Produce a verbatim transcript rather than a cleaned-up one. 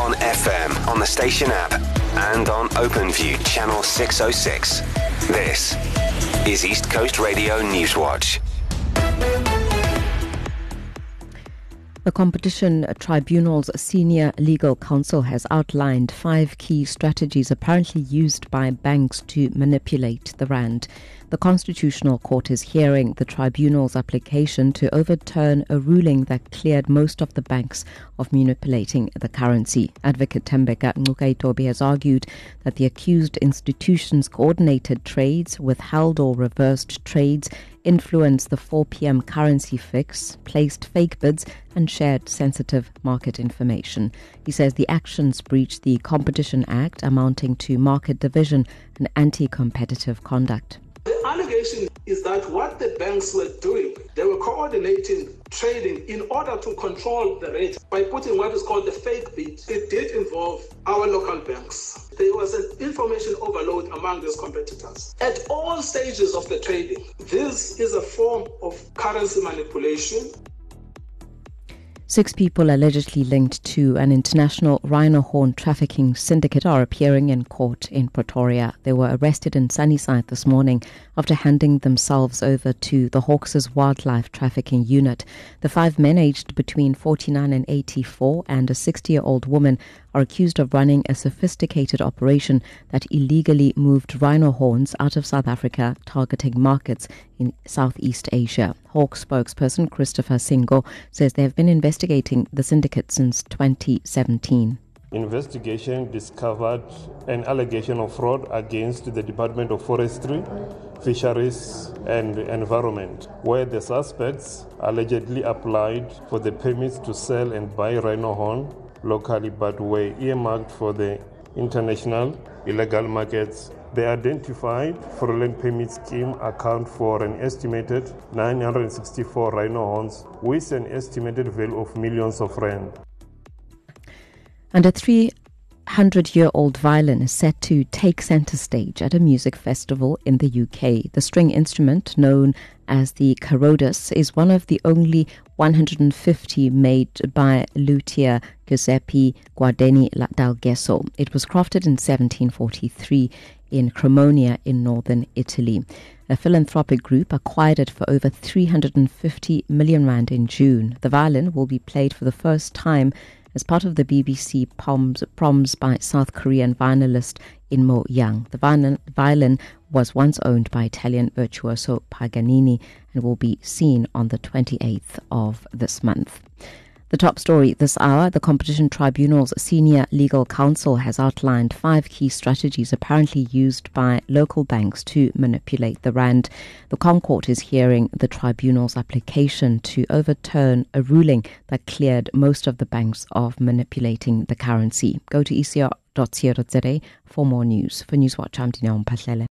on F M, on the station app, and on OpenView channel six oh six. This is East Coast Radio Newswatch. The Competition Tribunal's senior legal counsel has outlined five key strategies apparently used by banks to manipulate the rand. The Constitutional Court is hearing the tribunal's application to overturn a ruling that cleared most of the banks of manipulating the currency. Advocate Thembeka Ngcukaitobi has argued that the accused institutions coordinated trades, withheld or reversed trades, influenced the four p.m. currency fix, placed fake bids and shared sensitive market information. He says the actions breach the Competition Act, amounting to market division and anti-competitive conduct. The allegation is that what the banks were doing, they were coordinating trading in order to control the rate by putting what is called the fake bid. It did involve our local banks. There was an information overload among these competitors. At all stages of the trading, this is a form of currency manipulation. Six people allegedly linked to an international rhino horn trafficking syndicate are appearing in court in Pretoria. They were arrested in Sunnyside this morning after handing themselves over to the Hawks' wildlife trafficking unit. The five men, aged between forty-nine and eighty-four, and a sixty-year-old woman, are accused of running a sophisticated operation that illegally moved rhino horns out of South Africa, targeting markets in Southeast Asia. Hawk spokesperson Christopher Singo says they have been investigating the syndicate since twenty seventeen. Investigation discovered an allegation of fraud against the Department of Forestry, Fisheries and Environment, where the suspects allegedly applied for the permits to sell and buy rhino horn locally but were earmarked for the international illegal markets. The identified fraudulent permit scheme account for an estimated nine hundred sixty-four rhino horns with an estimated value of millions of rand. And a three hundred-year-old violin is set to take centre stage at a music festival in the U K. The string instrument, known as the Carrodus, is one of the only one hundred fifty made by luthier Giuseppe Guardini dal Gesso. It was crafted in seventeen forty-three in Cremona in northern Italy. A philanthropic group acquired it for over three hundred fifty million rand in June. The violin will be played for the first time as part of the B B C Proms, proms by South Korean violinist Inmo Young. The violin, violin was once owned by Italian virtuoso Paganini and will be seen on the twenty-eighth of this month. The top story this hour: the Competition Tribunal's senior legal counsel has outlined five key strategies apparently used by local banks to manipulate the rand. The ComCourt is hearing the tribunal's application to overturn a ruling that cleared most of the banks of manipulating the currency. Go to e c r dot co dot za for more news. For Newswatch, I'm Dineo Mpahlele.